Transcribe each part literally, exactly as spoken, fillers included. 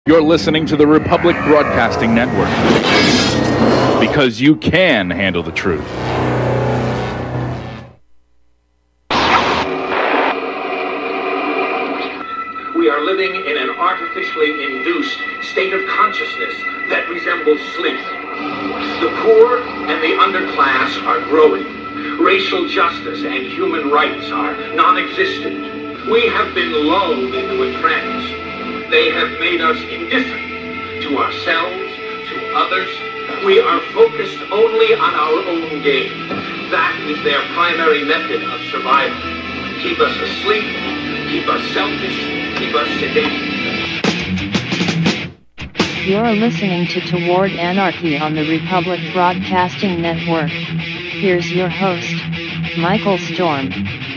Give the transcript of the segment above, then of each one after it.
You're listening to the Republic Broadcasting Network, because you can handle the truth. We are living in an artificially induced state of consciousness that resembles sleep. The poor and the underclass are growing. Racial justice and human rights are non-existent. We have been lulled into a trance. They have made us indifferent to ourselves, to others. We are focused only on our own gain. That is their primary method of survival. Keep us asleep, keep us selfish, keep us sedated. You're listening to Toward Anarchy on the Republic Broadcasting Network. Here's your host, Michael Storm.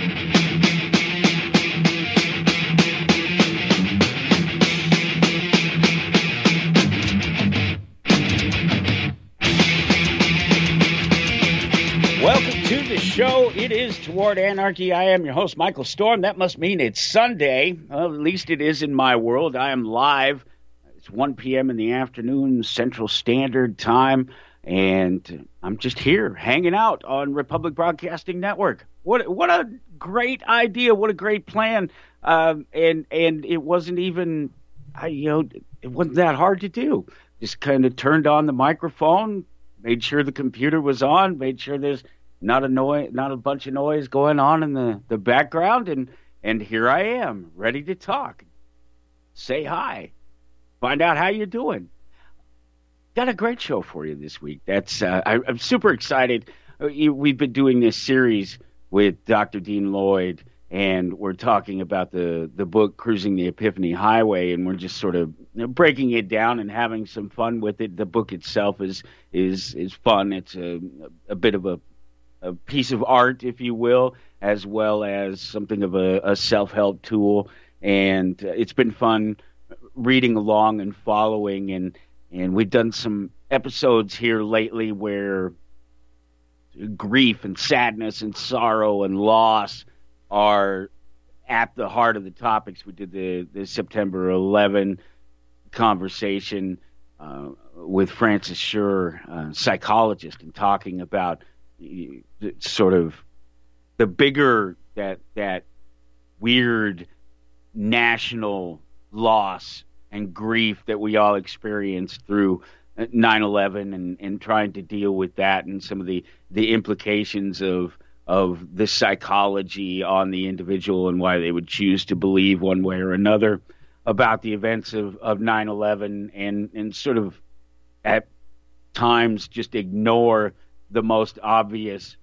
Welcome to the show. It is Toward Anarchy. I am your host, Michael Storm. That must mean it's Sunday. Well, at least it is in my world. I am live. It's one p.m. in the afternoon, Central Standard Time, and I'm just here hanging out on Republic Broadcasting Network. What what a great idea! What a great plan! Um, and and it wasn't even, I, you know, it wasn't that hard to do. Just kind of turned on the microphone, made sure the computer was on, made sure there's not a noise, not a bunch of noise going on in the, the background, and and here I am, ready to talk. Say hi. Find out how you're doing. Got a great show for you this week. That's uh, I, I'm super excited. We've been doing this series with Doctor Dean Lloyd, and we're talking about the, the book Cruising the Epiphany Highway, and we're just sort of breaking it down and having some fun with it. The book itself is is is fun. It's a, a bit of a, a piece of art, if you will, as well as something of a, a self-help tool, and it's been fun reading along and following, and and we've done some episodes here lately where grief and sadness and sorrow and loss are at the heart of the topics. We did the, the September eleventh conversation uh, with Francis Scher, a psychologist, and talking about uh, sort of the bigger, that that weird national loss and grief that we all experienced through nine eleven, and, and trying to deal with that and some of the, the implications of of the psychology on the individual and why they would choose to believe one way or another about the events of, of nine eleven, and, and sort of at times just ignore the most obvious.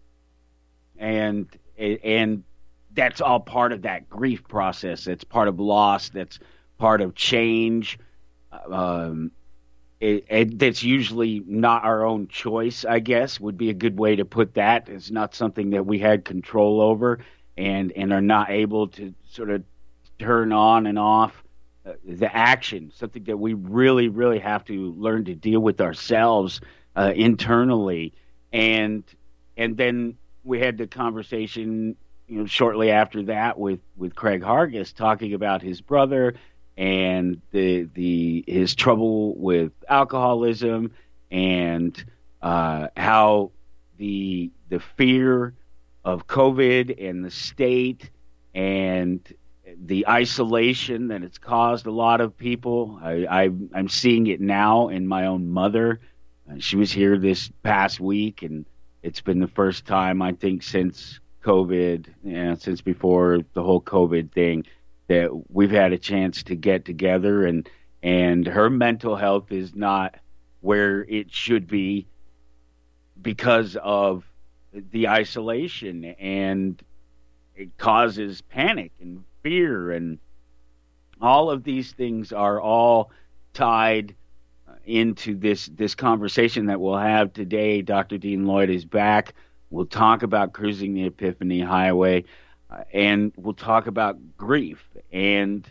And and that's all part of that grief process. That's part of loss. That's part of change. Um, it, it, that's usually not our own choice, I guess, would be a good way to put that. It's not something that we had control over, and, and are not able to sort of turn on and off uh, the action, something that we really, really have to learn to deal with ourselves uh, internally. And and then we had the conversation, you know, shortly after that with, with Craig Hargis talking about his brother and the the his trouble with alcoholism, and uh, how the the fear of COVID and the state and the isolation that it's caused a lot of people. I, I I'm seeing it now in my own mother. Uh, she was here this past week, and it's been the first time, I think, since COVID, you know, since before the whole COVID thing, that we've had a chance to get together, and and her mental health is not where it should be because of the isolation, and it causes panic and fear, and all of these things are all tied into this this conversation that we'll have today. Doctor Dean Lloyd is back. We'll talk about Cruising the Epiphany Highway, uh, and we'll talk about grief, and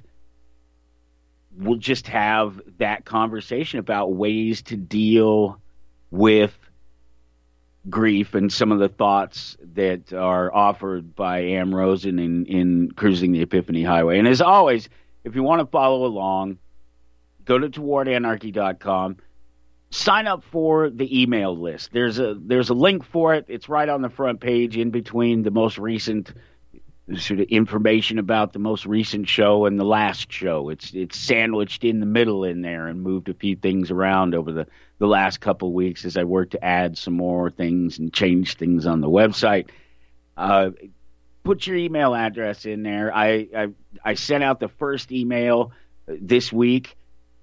we'll just have that conversation about ways to deal with grief and some of the thoughts that are offered by Am Rosen in, in Cruising the Epiphany Highway. And as always, if you want to follow along, go to toward anarchy dot com. Sign up for the email list. There's a there's a link for it. It's right on the front page in between the most recent sort of information about the most recent show and the last show. It's it's sandwiched in the middle in there and moved a few things around over the, the last couple of weeks as I worked to add some more things and change things on the website. Uh, put your email address in there. I, I I sent out the first email this week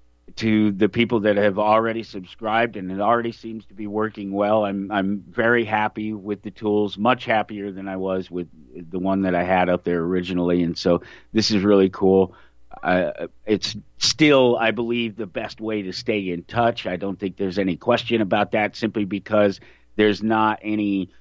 to the people that have already subscribed, and it already seems to be working well. I'm I'm very happy with the tools, much happier than I was with the one that I had up there originally, and so this is really cool. Uh, it's still, I believe, the best way to stay in touch. I don't think there's any question about that, simply because there's not any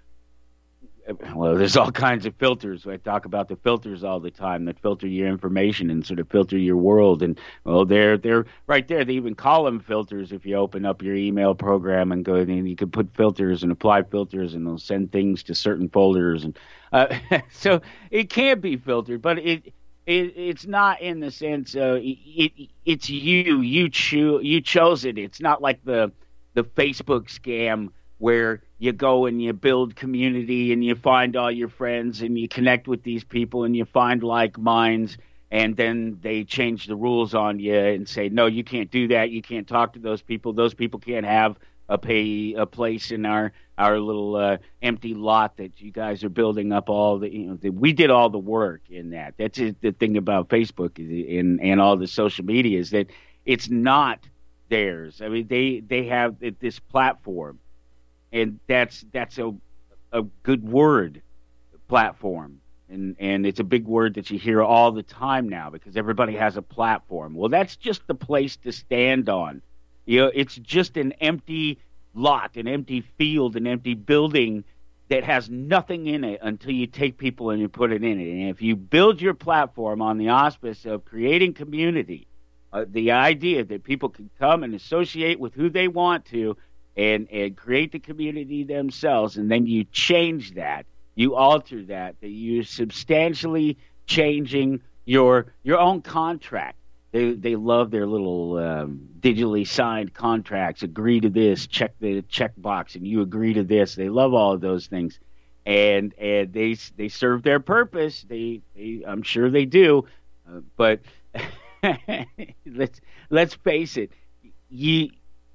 well, there's all kinds of filters. I talk about the filters all the time that filter your information and sort of filter your world. And, well, they're, they're right there. They even call them filters if you open up your email program and go in. You can put filters and apply filters, and they'll send things to certain folders. And uh, so it can be filtered, but it, it it's not in the sense uh, it, it it's you. You, cho- you chose it. It's not like the the Facebook scam where you go and you build community and you find all your friends and you connect with these people and you find like minds, and then they change the rules on you and say, no, you can't do that. You can't talk to those people. Those people can't have a pay a place in our our little uh, empty lot that you guys are building up. All the, you know, the, we did all the work in that. That's it, the thing about Facebook and and all the social media is that it's not theirs. I mean, they they have this platform. And that's that's a a good word, platform, and and it's a big word that you hear all the time now because everybody has a platform. Well, that's just the place to stand on. You know, it's just an empty lot, an empty field, an empty building that has nothing in it until you take people and you put it in it. And if you build your platform on the auspice of creating community, uh, the idea that people can come and associate with who they want to, And, and create the community themselves, and then you change that, you alter that, that you're substantially changing your your own contract. They they love their little um, digitally signed contracts. Agree to this, check the check box, and you agree to this. They love all of those things, and and they they serve their purpose. They, they I'm sure they do, uh, but let's let's face it, you.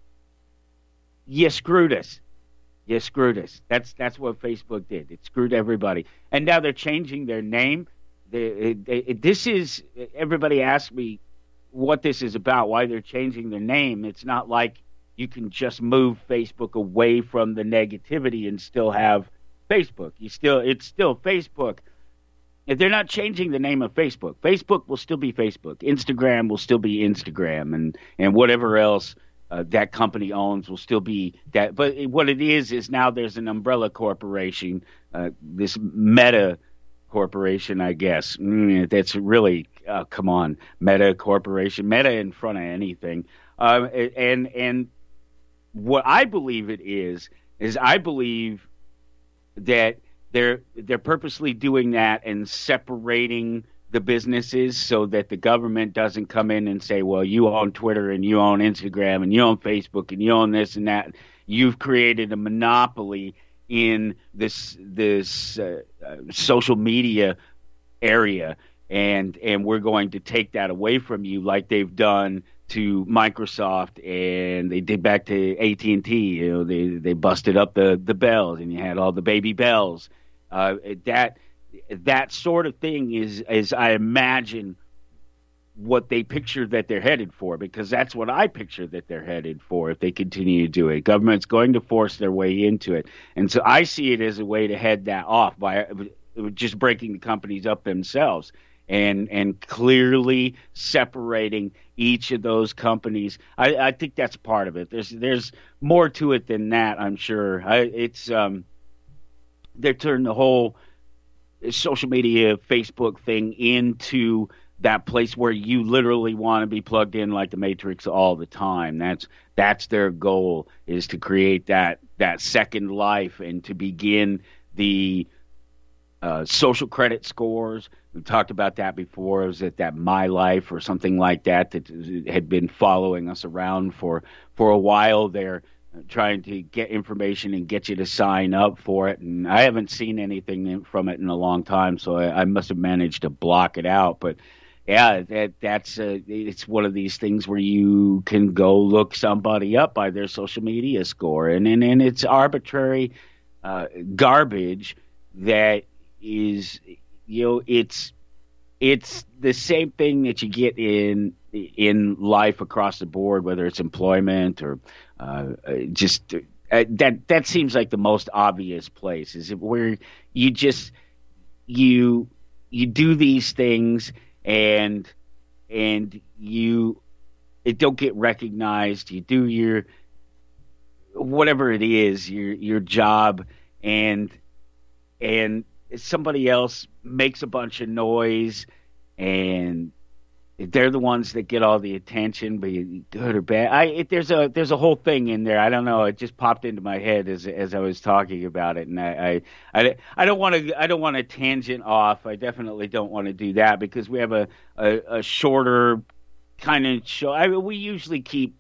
You screwed us. You screwed us. That's that's what Facebook did. It screwed everybody. And now they're changing their name. They, they, they, this is, everybody asks me what this is about, why they're changing their name. It's not like you can just move Facebook away from the negativity and still have Facebook. You still, it's still Facebook. If they're not changing the name of Facebook, Facebook will still be Facebook. Instagram will still be Instagram, and, and whatever else Uh, that company owns will still be that. But what it is is now there's an umbrella corporation, uh, this Meta corporation, I guess. Mm, that's really, uh, come on, Meta corporation, Meta in front of anything. Uh, and and what I believe it is is I believe that they're they're purposely doing that and separating the businesses so that the government doesn't come in and say, well, you own Twitter and you own Instagram and you own Facebook and you own this and that. You've created a monopoly in this this uh, uh, social media area, and and we're going to take that away from you like they've done to Microsoft, and they did back to A T and T. You know, they they busted up the the bells, and you had all the baby bells. Uh, that That sort of thing is, is, I imagine, what they picture that they're headed for, because that's what I picture that they're headed for if they continue to do it. Government's going to force their way into it. And so I see it as a way to head that off by just breaking the companies up themselves and and clearly separating each of those companies. I, I think that's part of it. There's there's more to it than that, I'm sure. I, it's um, they're turning the whole social media, Facebook thing into that place where you literally want to be plugged in like the Matrix all the time. That's that's their goal, is to create that that second life and to begin the uh, social credit scores. We talked about that before. It was at that My Life or something like that that had been following us around for, for a while there, trying to get information and get you to sign up for it. And I haven't seen anything from it in a long time, so I, I must have managed to block it out. But yeah, that that's uh, it's one of these things where you can go look somebody up by their social media score, and and, and it's arbitrary uh, garbage that is, you know, it's it's the same thing that you get in in life across the board, whether it's employment or uh, just uh, that that seems like the most obvious place, is where you just you you do these things and and you it don't get recognized. You do your whatever it is, your your job, and and somebody else makes a bunch of noise, and they're the ones that get all the attention, but good or bad. I it, there's a there's a whole thing in there. I don't know. It just popped into my head as as I was talking about it, and I I, I, I don't want to I don't want to tangent off. I definitely don't want to do that, because we have a a, a shorter kind of show. I mean, we usually keep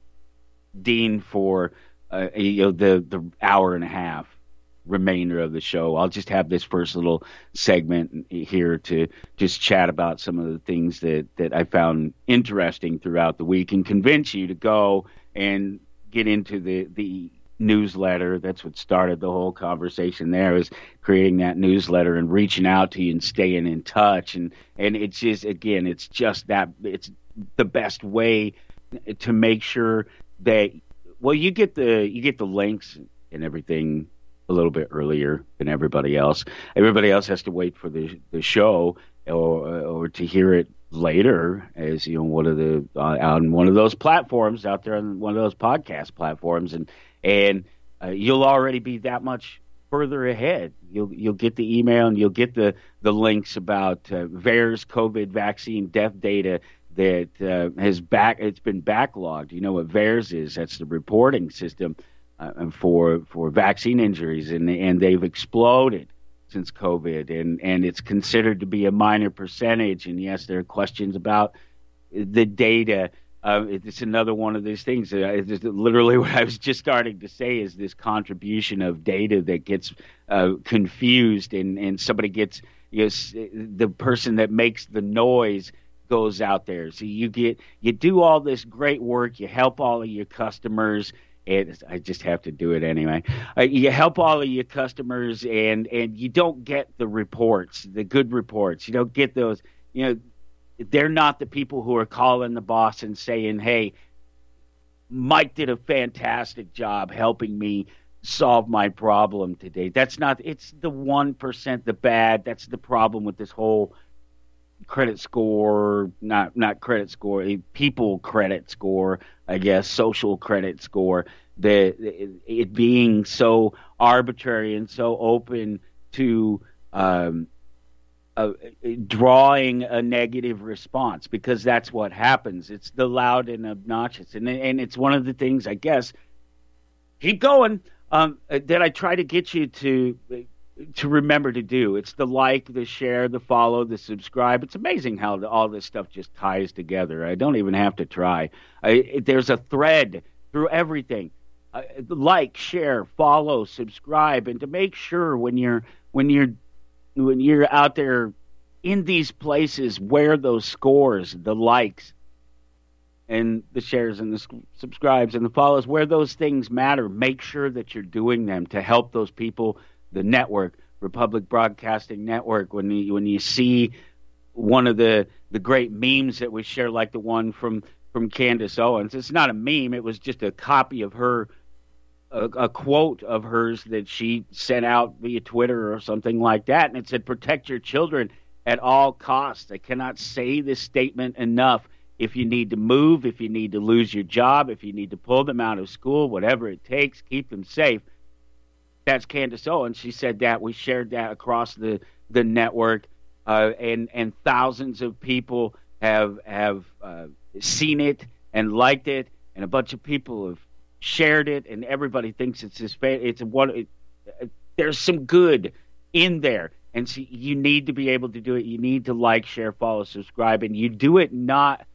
Dean for uh, you know the the hour and a half remainder of the show. I'll just have this first little segment here to just chat about some of the things that, that I found interesting throughout the week and convince you to go and get into the, the newsletter. That's what started the whole conversation there, is creating that newsletter and reaching out to you and staying in touch. And, and it's just, again, it's just that it's the best way to make sure that, well, you get the, you get the links and everything a little bit earlier than everybody else. Everybody else has to wait for the the show or or to hear it later, as you know, one of the uh, on one of those platforms out there, on one of those podcast platforms, and and uh, you'll already be that much further ahead. You'll you'll get the email and you'll get the the links about uh, VAERS COVID vaccine death data that uh, has back it's been backlogged. You know what VAERS is? That's the reporting system Uh, for for vaccine injuries, and and they've exploded since COVID, and, and it's considered to be a minor percentage. And yes, there are questions about the data. Uh, it's another one of these things. Uh, it's literally what I was just starting to say, is this contribution of data that gets uh, confused, and, and somebody gets, you know, the person that makes the noise goes out there. So you get you do all this great work, you help all of your customers. It, I just have to do it anyway. Uh, you help all of your customers, and, and you don't get the reports, the good reports. You don't get those. You know, they're not the people who are calling the boss and saying, "Hey, Mike did a fantastic job helping me solve my problem today." That's not. It's the one percent, the bad. That's the problem with this whole credit score, not not credit score, a people credit score, I guess, social credit score, the it, it being so arbitrary and so open to um, uh, drawing a negative response, because that's what happens. It's the loud and obnoxious, and and it's one of the things, I guess, keep going, um, that I try to get you to to remember to do. It's the like, the share, the follow, the subscribe. It's amazing how the, all this stuff just ties together. I don't even have to try. I, there's a thread through everything. Uh, like, share, follow, subscribe, and to make sure when you're when you're when you're out there in these places where those scores, the likes and the shares and the subscribes and the follows, where those things matter, make sure that you're doing them to help those people. The network, Republic Broadcasting Network, when you, when you see one of the, the great memes that we share, like the one from, from Candace Owens, it's not a meme, it was just a copy of her, a, a quote of hers that she sent out via Twitter or something like that, and it said, "Protect your children at all costs." I cannot say this statement enough. If you need to move, if you need to lose your job, if you need to pull them out of school, whatever it takes, keep them safe. That's Candace Owens. She said that. We shared that across the, the network, uh, and and thousands of people have have uh, seen it and liked it, and a bunch of people have shared it, and everybody thinks it's this. It's what it, there's some good in there. And so you need to be able to do it. You need to like, share, follow, subscribe, and you do it not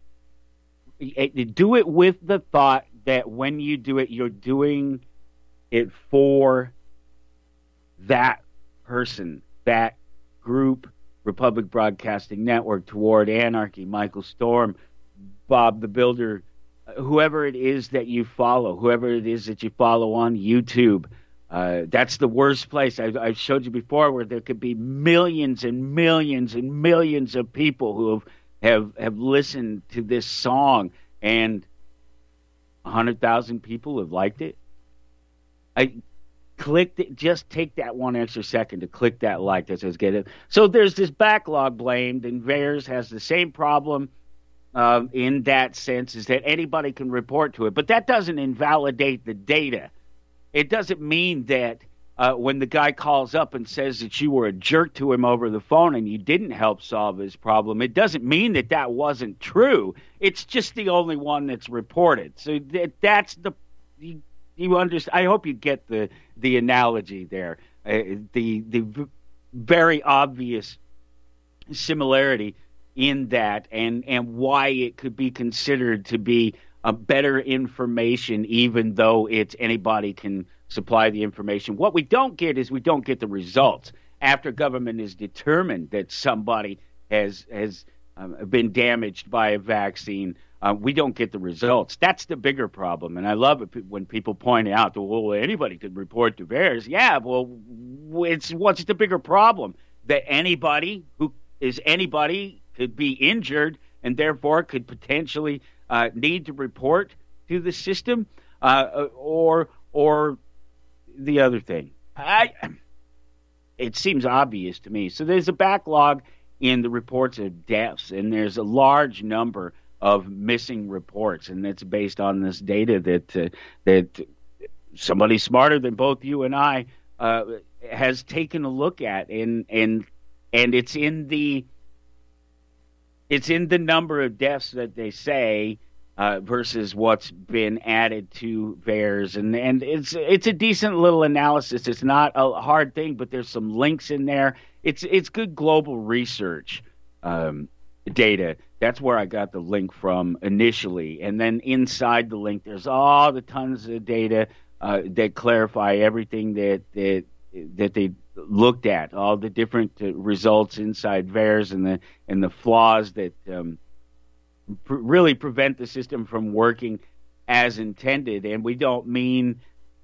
do it with the thought that when you do it, you're doing it for that person, that group, Republic Broadcasting Network, Toward Anarchy, Michael Storm, Bob the Builder, whoever it is that you follow, whoever it is that you follow on YouTube. Uh, that's the worst place. I, I've showed you before where there could be millions and millions and millions of people who have, have, have listened to this song, and one hundred thousand people have liked it. I clicked it. Just take that one extra second to click that like that says get it. So there's this backlog blamed, and V A E R S has the same problem uh, in that sense, is that anybody can report to it. But that doesn't invalidate the data. It doesn't mean that uh, when the guy calls up and says that you were a jerk to him over the phone and you didn't help solve his problem, it doesn't mean that that wasn't true. It's just the only one that's reported. So that, that's the you, you understand. I hope you get the the analogy there. Uh, the the v- very obvious similarity in that, and and why it could be considered to be a better information, even though it's anybody can supply the information. What we don't get is we don't get the results after government is determined that somebody has has um, been damaged by a vaccine. Uh, we don't get the results. That's the bigger problem, and I love it when people point out that, well, anybody could report to V A E R S. Yeah, well, it's what's the bigger problem? That anybody who is anybody could be injured and therefore could potentially Uh, need to report to the system, uh, or or the other thing. I, it seems obvious to me. So there's a backlog in the reports of deaths, and there's a large number of missing reports, and it's based on this data that uh, that somebody smarter than both you and I uh, has taken a look at, and and and it's in the It's in the number of deaths that they say uh, versus what's been added to V A E R S, and and it's it's a decent little analysis. It's not a hard thing, but there's some links in there. It's it's good global research um, data. That's where I got the link from initially, and then inside the link, there's all the tons of data uh, that clarify everything that that that they looked at, all the different uh, results inside V A E R S and the and the flaws that um, pr- really prevent the system from working as intended. And we don't mean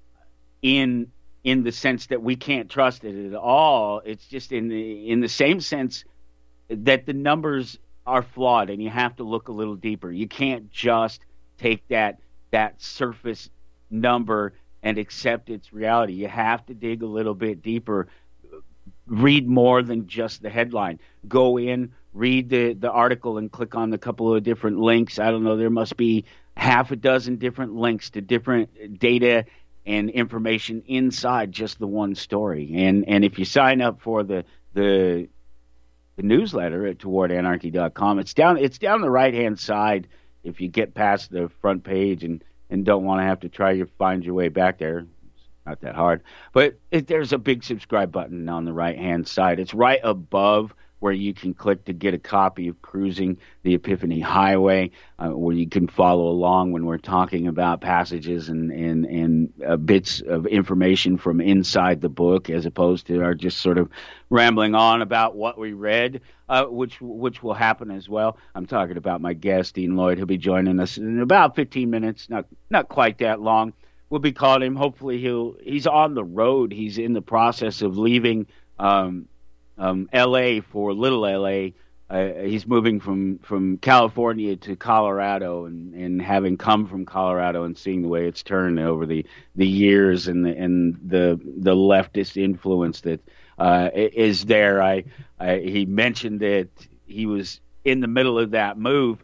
in in the sense that we can't trust it at all. It's just in the in the same sense that the numbers are flawed, and you have to look a little deeper. You can't just take that that surface number and accept its reality. You have to dig a little bit deeper, read more than just the headline. Go in, read the, the article, and click on a couple of different links. I don't know, there must be half a dozen different links to different data and information inside just the one story. And and if you sign up for the the, the newsletter at toward anarchy dot com, it's down it's down the right-hand side if you get past the front page and and don't want to have to try to find your way back there. It's not that hard. But it, there's a big subscribe button on the right-hand side. It's right above where you can click to get a copy of Cruising the Epiphany Highway, uh, where you can follow along when we're talking about passages and, and, and uh, bits of information from inside the book, as opposed to our just sort of rambling on about what we read, uh, which which will happen as well. I'm talking about my guest, Dean Lloyd. He'll be joining us in about fifteen minutes, not not quite that long. We'll be calling him. Hopefully he'll he's on the road. He's in the process of leaving um, um, L A for Little L A. Uh, he's moving from, from California to Colorado, and, and having come from Colorado and seeing the way it's turned over the, the years and the and the the leftist influence that uh, is there. I, I he mentioned that he was in the middle of that move,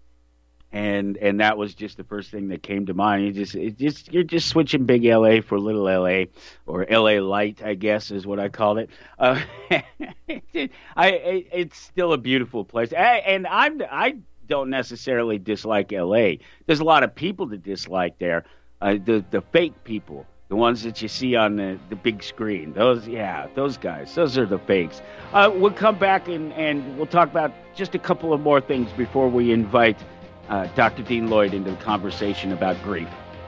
and and that was just the first thing that came to mind. You just it just you're just switching big L A for Little L A, or L A Light, I guess is what I called it. Uh, I it, it's still a beautiful place, I, and I'm I don't necessarily dislike L A. There's a lot of people to dislike there, uh, the the fake people The ones that you see on the, the big screen. Those, yeah, those guys. Those are the fakes. Uh, we'll come back and, and we'll talk about just a couple of more things before we invite uh, Doctor Dean Lloyd into the conversation about grief.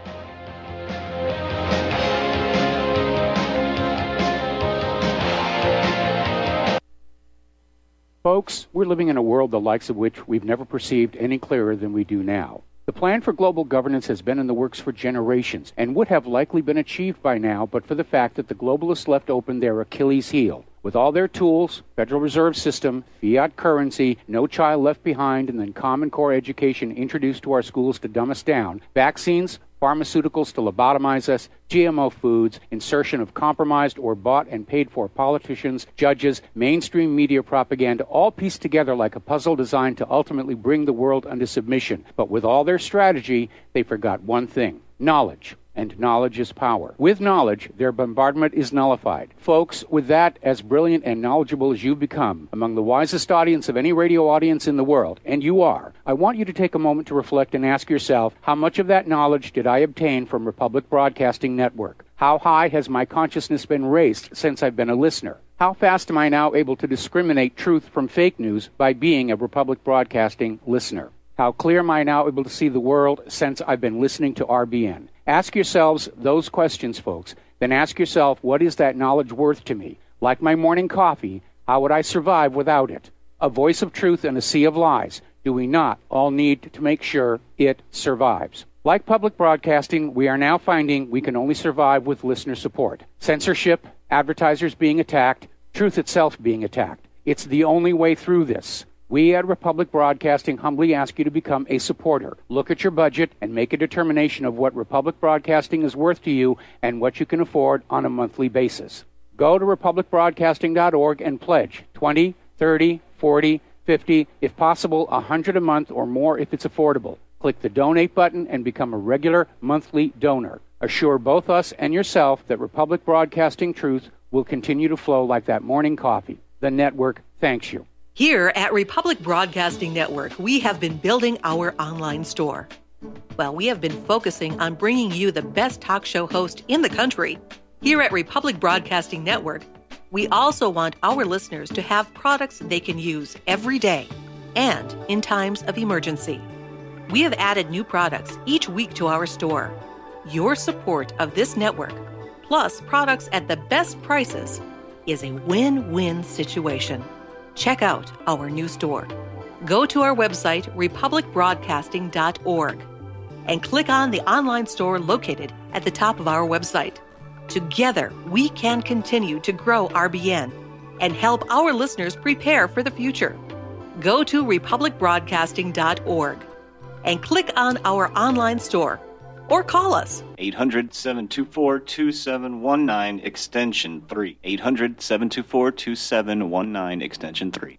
Folks, we're living in a world the likes of which we've never perceived any clearer than we do now. The plan for global governance has been in the works for generations and would have likely been achieved by now but for the fact that the globalists left open their Achilles heel. With all their tools, Federal Reserve System, fiat currency, no child left behind, and then Common Core education introduced to our schools to dumb us down, vaccines, pharmaceuticals to lobotomize us, G M O foods, insertion of compromised or bought and paid for politicians, judges, mainstream media propaganda, all pieced together like a puzzle designed to ultimately bring the world under submission. But with all their strategy, they forgot one thing: knowledge. And knowledge is power. With knowledge, their bombardment is nullified. Folks, with that, as brilliant and knowledgeable as you've become, among the wisest audience of any radio audience in the world, and you are, I want you to take a moment to reflect and ask yourself, how much of that knowledge did I obtain from Republic Broadcasting Network? How high has my consciousness been raised since I've been a listener? How fast am I now able to discriminate truth from fake news by being a Republic Broadcasting listener? How clear am I now able to see the world since I've been listening to R B N? Ask yourselves those questions, folks. Then ask yourself, what is that knowledge worth to me? Like my morning coffee, how would I survive without it? A voice of truth in a sea of lies. Do we not all need to make sure it survives? Like public broadcasting, we are now finding we can only survive with listener support. Censorship, advertisers being attacked, truth itself being attacked. It's the only way through this. We at Republic Broadcasting humbly ask you to become a supporter. Look at your budget and make a determination of what Republic Broadcasting is worth to you and what you can afford on a monthly basis. Go to republic broadcasting dot org and pledge twenty, thirty, forty, fifty, if possible one hundred a month or more if it's affordable. Click the donate button and become a regular monthly donor. Assure both us and yourself that Republic Broadcasting truth will continue to flow like that morning coffee. The network thanks you. Here at Republic Broadcasting Network, we have been building our online store. Well, we have been focusing on bringing you the best talk show host in the country. Here at Republic Broadcasting Network, we also want our listeners to have products they can use every day and in times of emergency. We have added new products each week to our store. Your support of this network, plus products at the best prices, is a win-win situation. Check out our new store. Go to our website, republic broadcasting dot org, and click on the online store located at the top of our website. Together, we can continue to grow R B N and help our listeners prepare for the future. Go to republic broadcasting dot org and click on our online store or call us. eight hundred, seven two four, two seven one nine, extension three. eight hundred, seven two four, two seven one nine, extension three.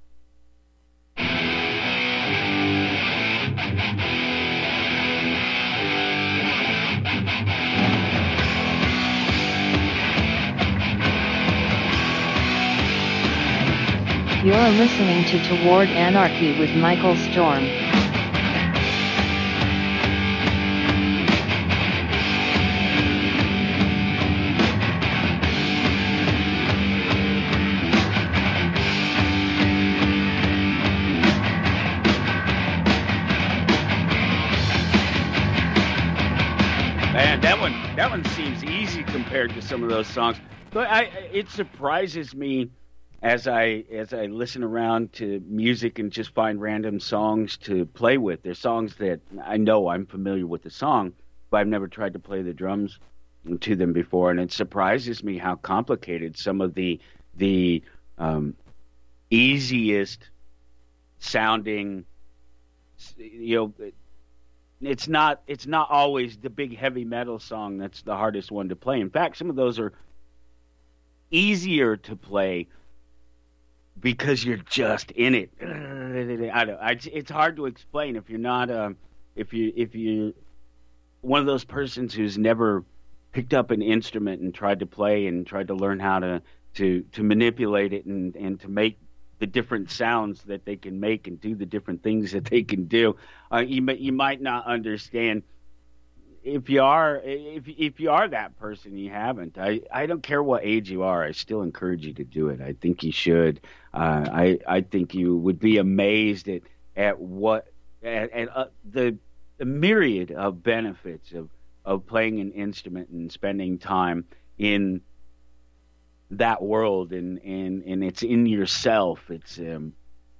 You're listening to Toward Anarchy with Michael Storm. Man, that one that one seems easy compared to some of those songs. But I, it surprises me as I as I listen around to music and just find random songs to play with. There's songs that I know I'm familiar with the song, but I've never tried to play the drums to them before, and it surprises me how complicated some of the the um, easiest sounding, you know. It's not it's not always the big heavy metal song that's the hardest one to play. In fact, some of those are easier to play because you're just in it. I don't. I, it's hard to explain if you're not um, if you if you one of those persons who's never picked up an instrument and tried to play and tried to learn how to to, to manipulate it and, and to make the different sounds that they can make and do the different things that they can do. Uh, you, you might not understand if you are if if you are that person, you haven't. I, I don't care what age you are. I still encourage you to do it. I think you should. Uh, I I think you would be amazed at at what at, at uh, the the myriad of benefits of of playing an instrument and spending time in that world, and and and it's in yourself. It's um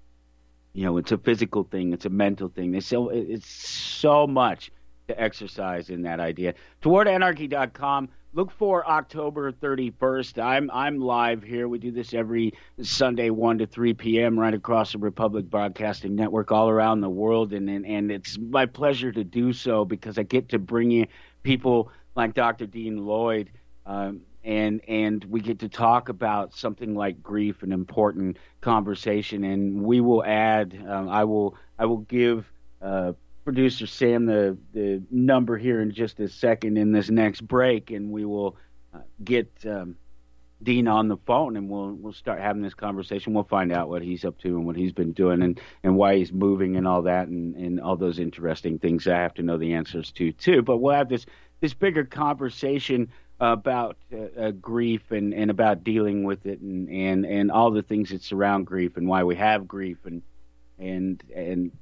you know, it's a physical thing, it's a mental thing. There's so it's so much to exercise in that idea. toward anarchy dot com. Look for October thirty-first. I'm I'm live here. We do this every Sunday, one to three p.m. right across the Republic Broadcasting Network all around the world. And, and, and it's my pleasure to do so because I get to bring you people like Doctor Dean Lloyd, um, and and we get to talk about something like grief, an important conversation. And we will add, um, I will I will give uh, producer Sam the, the number here in just a second in this next break, and we will uh, get um, Dean on the phone, and we'll we'll start having this conversation. We'll find out what he's up to and what he's been doing, and, and why he's moving and all that, and, and all those interesting things I have to know the answers to too. But we'll have this this bigger conversation about uh, uh, grief and, and about dealing with it, and, and, and all the things that surround grief and why we have grief, and and and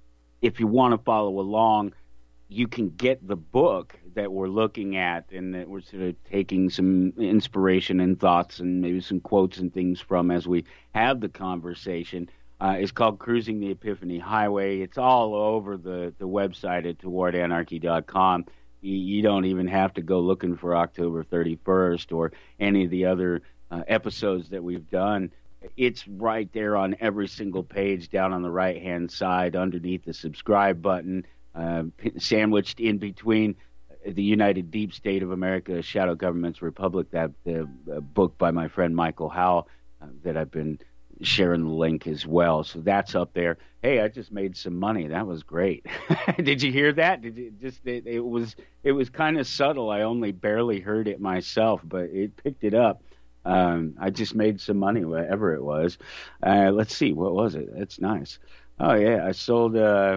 if you want to follow along, you can get the book that we're looking at and that we're sort of taking some inspiration and thoughts and maybe some quotes and things from as we have the conversation. Uh, it's called Cruising the Epiphany Highway. It's all over the, the website at toward anarchy dot com. You, you don't even have to go looking for October thirty-first or any of the other uh, episodes that we've done. It's right there on every single page down on the right-hand side underneath the subscribe button, uh, sandwiched in between The United Deep State of America, Shadow Government's Republic, that uh, book by my friend Michael Howell uh, that I've been sharing the link as well. So that's up there. Hey, I just made some money. That was great. Did you hear that? Did you just it, it was it was kind of subtle. I only barely heard it myself, but it picked it up. Um, I just made some money, whatever it was. Uh, let's see, what was it? That's nice. Oh yeah, I sold uh,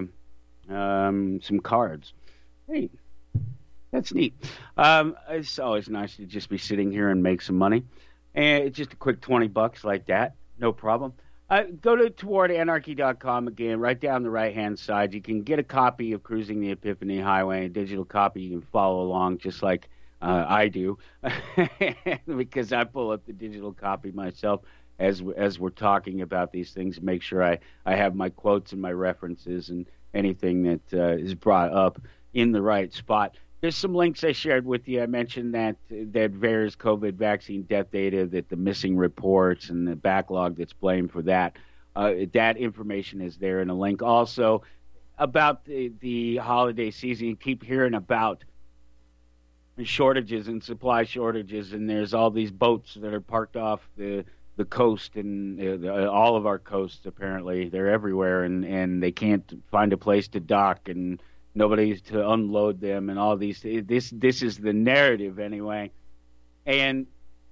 um, some cards. Hey, that's neat. Um, it's always nice to just be sitting here and make some money. And it's just a quick twenty bucks like that, no problem. Uh, go to toward anarchy dot com again, right down the right-hand side. You can get a copy of Cruising the Epiphany Highway, a digital copy. You can follow along just like Uh, I do, because I pull up the digital copy myself as as we're talking about these things, make sure I, I have my quotes and my references and anything that uh, is brought up in the right spot. There's some links I shared with you. I mentioned that that VAERS COVID vaccine death data, that the missing reports and the backlog that's blamed for that. Uh, that information is there in a link. Also, about the, the holiday season, you keep hearing about shortages and supply shortages, and there's all these boats that are parked off the the coast, and uh, the, all of our coasts apparently they're everywhere, and and they can't find a place to dock, and nobody to unload them, and all these this this is the narrative anyway. And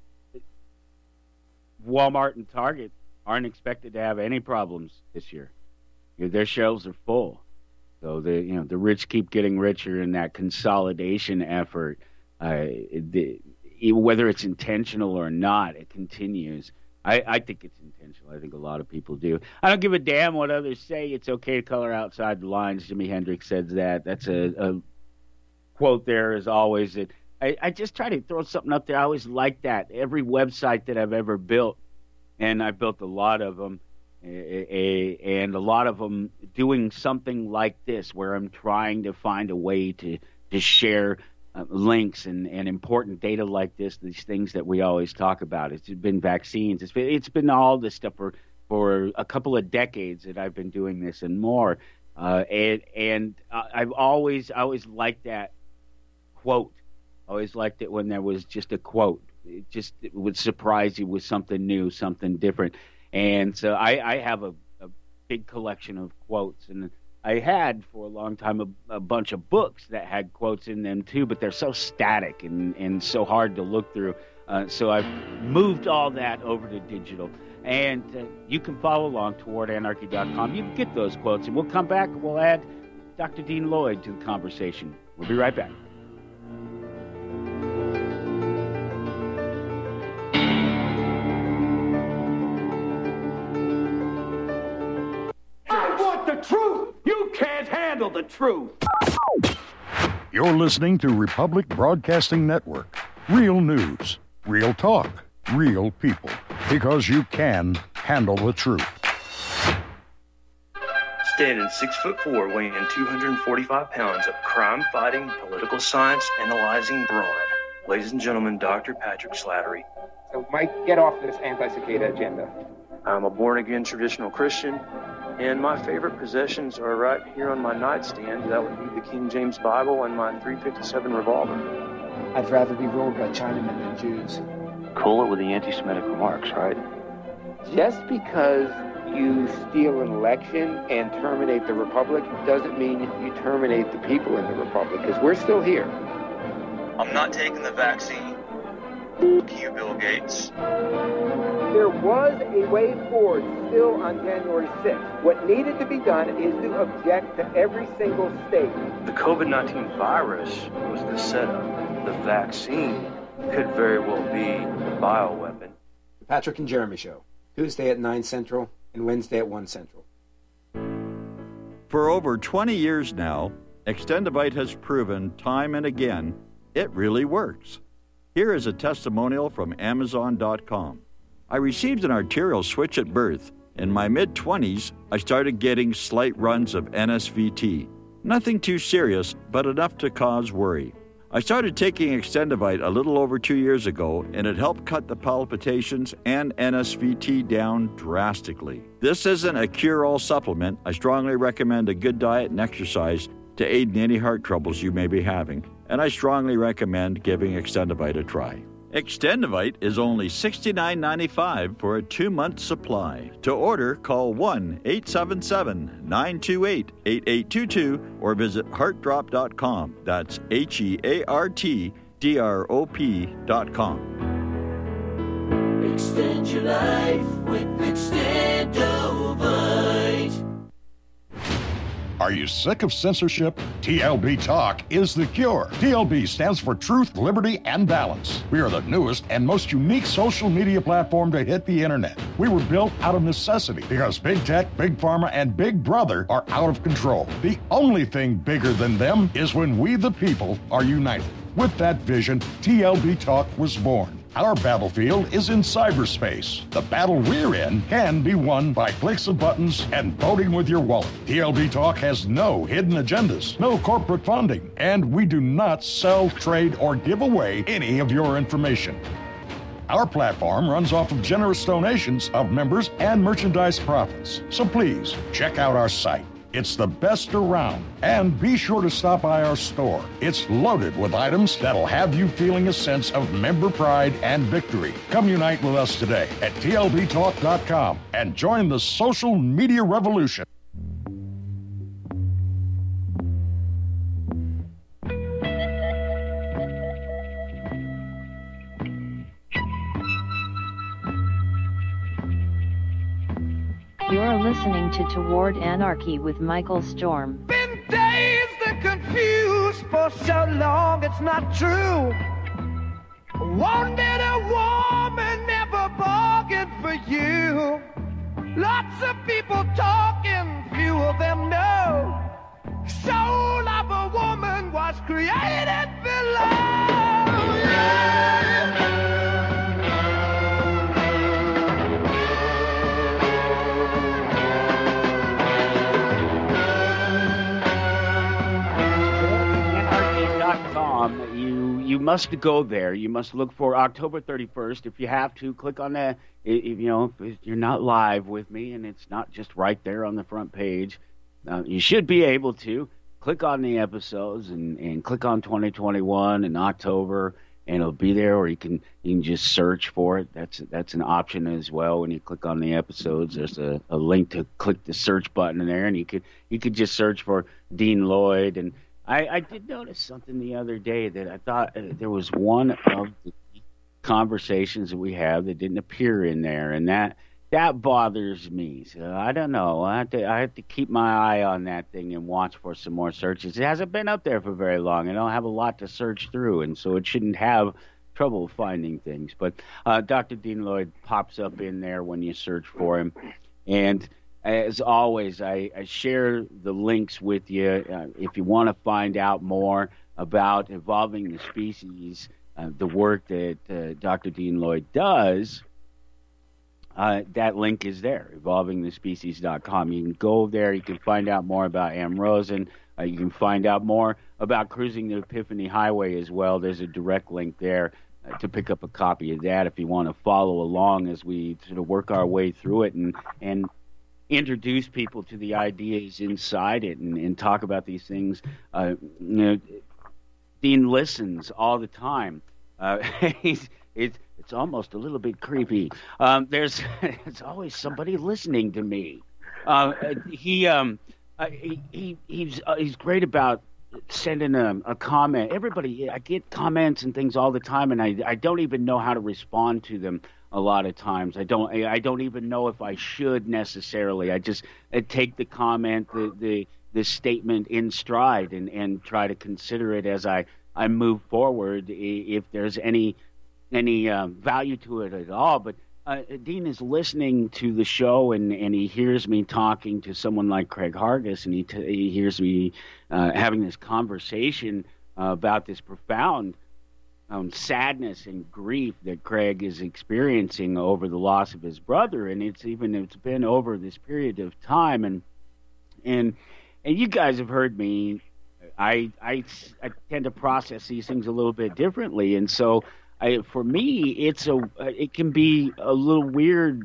Walmart and Target aren't expected to have any problems this year. You know, their shelves are full, so the you know the rich keep getting richer in that consolidation effort. Uh, the, whether it's intentional or not, it continues. I, I think it's intentional. I think a lot of people do. I don't give a damn what others say. It's okay to color outside the lines. Jimi Hendrix says that. That's a, a quote there, as always. It, I, I just try to throw something up there. I always like that. Every website that I've ever built, and I've built a lot of them, a, a, and a lot of them doing something like this, where I'm trying to find a way to, to share Uh, links and, and important data like this, these things that we always talk about. It's been vaccines. It's been, it's been all this stuff for, for a couple of decades that I've been doing this and more. Uh, and and I've always always liked that quote. Always liked it when there was just a quote. It just it would surprise you with something new, something different. And so I, I have a, a big collection of quotes, and I had for a long time a, a bunch of books that had quotes in them too, but they're so static and, and so hard to look through. Uh, so I've moved all that over to digital. And uh, you can follow along toward anarchy dot com. You can get those quotes, and we'll come back and we'll add Doctor Dean Lloyd to the conversation. We'll be right back. the truth? You can't handle the truth. You're listening to Republic Broadcasting Network. Real news, real talk, real people. Because you can handle the truth. Standing six foot four, weighing two hundred forty-five pounds of crime-fighting, political science analyzing brawn. Ladies and gentlemen, Doctor Patrick Slattery. So, Mike, get off this anti-cicada agenda. I'm a born-again traditional Christian, and my favorite possessions are right here on my nightstand. That would be the King James Bible and my three fifty-seven revolver. I'd rather be ruled by Chinamen than Jews. Cool it with the anti-Semitic remarks, right? Just because you steal an election and terminate the Republic doesn't mean you terminate the people in the Republic, because we're still here. I'm not taking the vaccine. F you, Bill Gates. There was a way forward still on January sixth. What needed to be done is to object to every single state. The COVID nineteen virus was the setup. The vaccine could very well be the bioweapon. The Patrick and Jeremy Show, Tuesday at nine Central and Wednesday at one Central. For over twenty years now, Extendivite has proven time and again it really works. Here is a testimonial from Amazon dot com. I received an arterial switch at birth. In my mid-twenties, I started getting slight runs of N S V T. Nothing too serious, but enough to cause worry. I started taking Extendivite a little over two years ago, and it helped cut the palpitations and N S V T down drastically. This isn't a cure-all supplement. I strongly recommend a good diet and exercise to aid in any heart troubles you may be having, and I strongly recommend giving Extendivite a try. Extendivite is only sixty-nine ninety-five for a two-month supply. To order, call one eight seven seven, nine two eight, eight eight two two or visit heart drop dot com. That's H E A R T D R O P dot com. Extend your life with Extendivite. Are you sick of censorship? T L B Talk is the cure. T L B stands for Truth, Liberty, and Balance. We are the newest and most unique social media platform to hit the internet. We were built out of necessity because Big Tech, Big Pharma, and Big Brother are out of control. The only thing bigger than them is when we the people are united. With that vision, T L B Talk was born. Our battlefield is in cyberspace. The battle we're in can be won by clicks of buttons and voting with your wallet. T L B Talk has no hidden agendas, no corporate funding, and we do not sell, trade, or give away any of your information. Our platform runs off of generous donations of members and merchandise profits. So please, check out our site. It's the best around. And be sure to stop by our store. It's loaded with items that'll have you feeling a sense of member pride and victory. Come unite with us today at T L B talk dot com and join the social media revolution. You're listening to Toward Anarchy with Michael Storm. Been dazed and confused for so long, it's not true. Wanted a woman, never bargained for you. Lots of people talking, few of them know. Soul of a woman was created below. Yeah. You you must go there. You must look for October thirty-first. If you have to, click on that. If, you know, if you're not live with me and it's not just right there on the front page, uh, you should be able to click on the episodes and, and click on twenty twenty-one in October, and it'll be there. Or you can you can just search for it. That's that's an option as well. When you click on the episodes, there's a, a link to click the search button in there, and you could you could just search for Dean Lloyd. And I, I did notice something the other day that I thought uh, there was one of the conversations that we have that didn't appear in there, and that that bothers me. So I don't know. I have to I have to keep my eye on that thing and watch for some more searches. It hasn't been up there for very long. I don't have a lot to search through, and so it shouldn't have trouble finding things. But uh, Doctor Dean Lloyd pops up in there when you search for him, and as always, I, I share the links with you. Uh, if you want to find out more about Evolving the Species, uh, the work that uh, Doctor Dean Lloyd does, uh, that link is there, evolving the species dot com. You can go there. You can find out more about Am Rosen. Uh, you can find out more about Cruising the Epiphany Highway as well. There's a direct link there uh, to pick up a copy of that if you want to follow along as we sort of work our way through it and and introduce people to the ideas inside it and, and talk about these things. Uh, you know, Dean listens all the time. Uh, he's, it's it's almost a little bit creepy. Um, there's it's always somebody listening to me. Uh, he um uh, he, he he's uh, he's great about sending a, a comment. Everybody, I get comments and things all the time, and I I don't even know how to respond to them. A lot of times, I don't. I don't even know if I should necessarily. I just I take the comment, the the the statement in stride, and, and try to consider it as I, I move forward. If there's any any um, value to it at all, but uh, Dean is listening to the show, and, and he hears me talking to someone like Craig Hargis, and he t- he hears me uh, having this conversation uh, about this profound Um, sadness and grief that Craig is experiencing over the loss of his brother, and it's even it's been over this period of time, and and and you guys have heard me. I I, I tend to process these things a little bit differently, and so I, for me, it's a it can be a little weird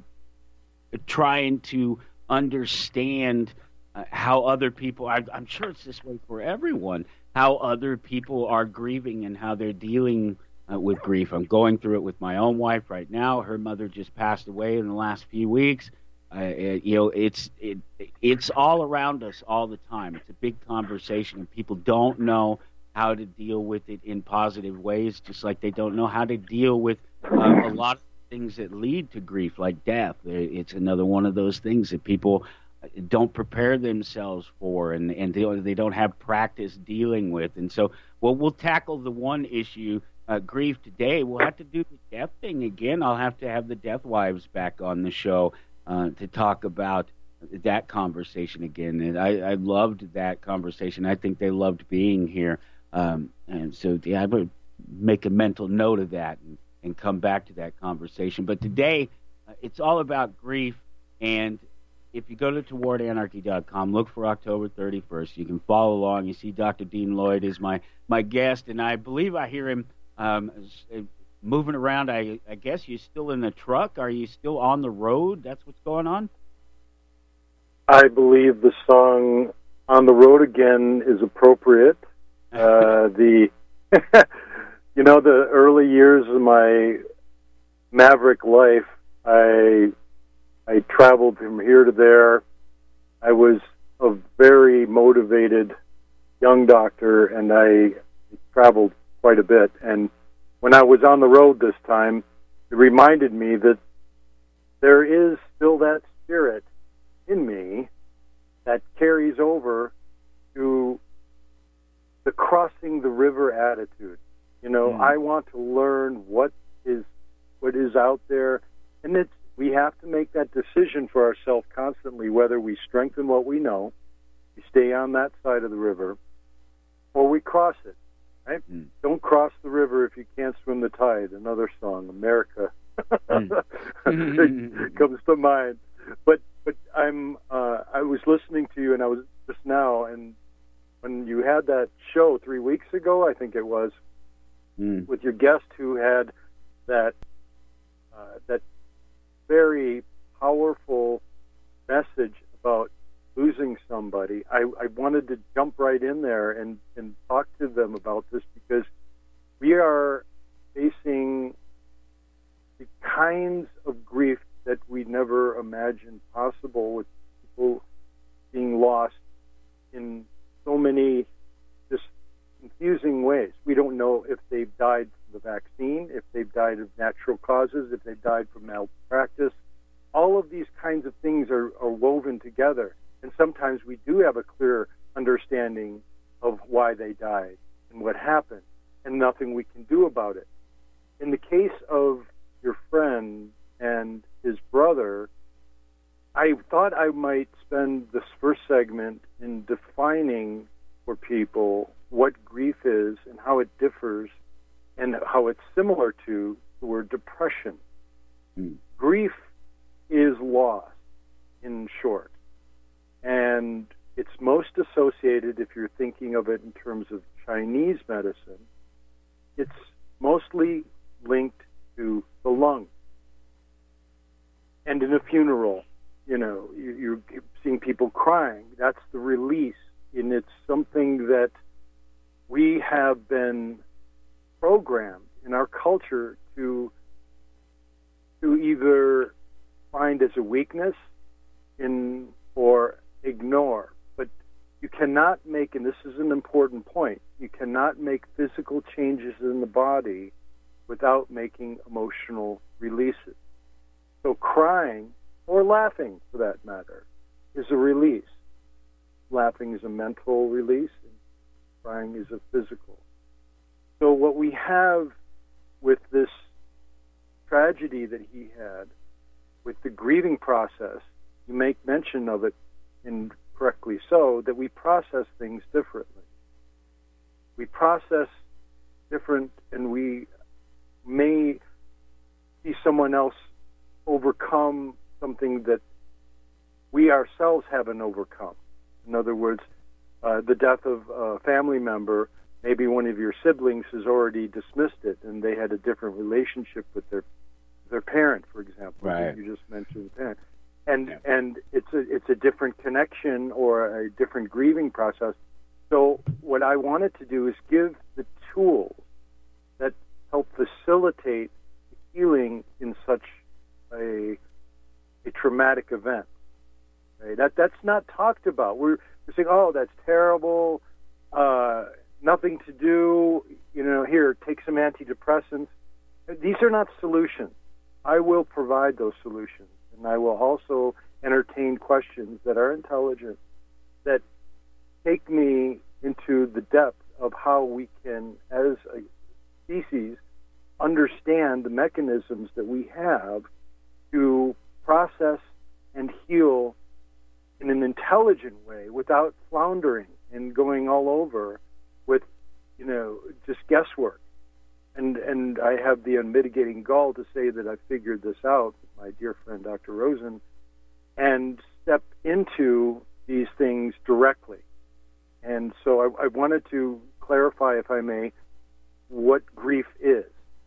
trying to understand uh, how other people. I, I'm sure it's this way for everyone. How other people are grieving and how they're dealing uh, with grief. I'm going through it with my own wife right now. Her mother just passed away in the last few weeks. Uh, it, you know, it's it, it's all around us all the time. It's a big conversation, and people don't know how to deal with it in positive ways, just like they don't know how to deal with uh, a lot of things that lead to grief, like death. It's another one of those things that people don't prepare themselves for, and, and they, they don't have practice dealing with. And so, well, we'll tackle the one issue, uh, grief, today. We'll have to do the death thing again. I'll have to have the Death Wives back on the show uh, to talk about that conversation again. And I, I loved that conversation. I think they loved being here. Um, and so, yeah, I would make a mental note of that and, and come back to that conversation. But today, uh, it's all about grief. And if you go to toward anarchy dot com, look for October thirty-first. You can follow along. You see Doctor Dean Lloyd is my, my guest, and I believe I hear him um, moving around. I, I guess you're still in the truck. Are you still on the road? That's what's going on? I believe the song On the Road Again is appropriate. Uh, the, you know, the early years of my maverick life, I... I traveled from here to there. I was a very motivated young doctor, and I traveled quite a bit. And when I was on the road this time, it reminded me that there is still that spirit in me that carries over to the crossing the river attitude. You know, mm. I want to learn what is what is out there, and it's we have to make that decision for ourselves constantly, whether we strengthen what we know, we stay on that side of the river, or we cross it, right? Mm. Don't cross the river if you can't swim the tide. Another song, America, mm. comes to mind. But but I'm uh, I was listening to you, and I was just now, and when you had that show three weeks ago, I think it was, mm. with your guest who had that uh, that. very powerful message about losing somebody. I, I wanted to jump right in there and, and talk to them about this, because we are facing the kinds of grief that we never imagined possible, with people being lost in so many just confusing ways. We don't know if they've died from the vaccine, if they've died of natural causes, if they've died from malpractice. All of these kinds of things are, are woven together, and sometimes we do have a clear understanding of why they died and what happened, and nothing we can do about it. In the case of your friend and his brother, I thought I might spend this first segment in defining for people what grief is and how it differs and how it's similar to the word depression. Mm. Grief is loss, in short. And it's most associated, if you're thinking of it in terms of Chinese medicine, it's mostly linked to the lung. And in a funeral, you know, you're seeing people crying. That's the release. And it's something that we have been programmed in our culture to to either find as a weakness in or ignore. But you cannot make, and this is an important point, you cannot make physical changes in the body without making emotional releases. So crying, or laughing for that matter, is a release. Laughing is a mental release, and crying is a physical. So what we have with this tragedy that he had, with the grieving process, you make mention of it, and correctly so, that we process things differently. We process different, and we may see someone else overcome something that we ourselves haven't overcome. In other words, uh, the death of a family member, maybe one of your siblings has already dismissed it, and they had a different relationship with their their parent, for example. Right. You just mentioned parent. And yeah. and it's a it's a different connection or a different grieving process. So what I wanted to do is give the tools that help facilitate healing in such a a traumatic event. Right? That that's not talked about. We're we're saying, oh, that's terrible. Uh, nothing to do. You know, here, take some antidepressants. These are not solutions. I will provide those solutions, and I will also entertain questions that are intelligent, that take me into the depth of how we can, as a species, understand the mechanisms that we have to process and heal in an intelligent way without floundering and going all over with, you know, just guesswork. And and I have the unmitigating gall to say that I figured this out with my dear friend Doctor Rosen, and step into these things directly. And so I, I wanted to clarify, if I may, what grief is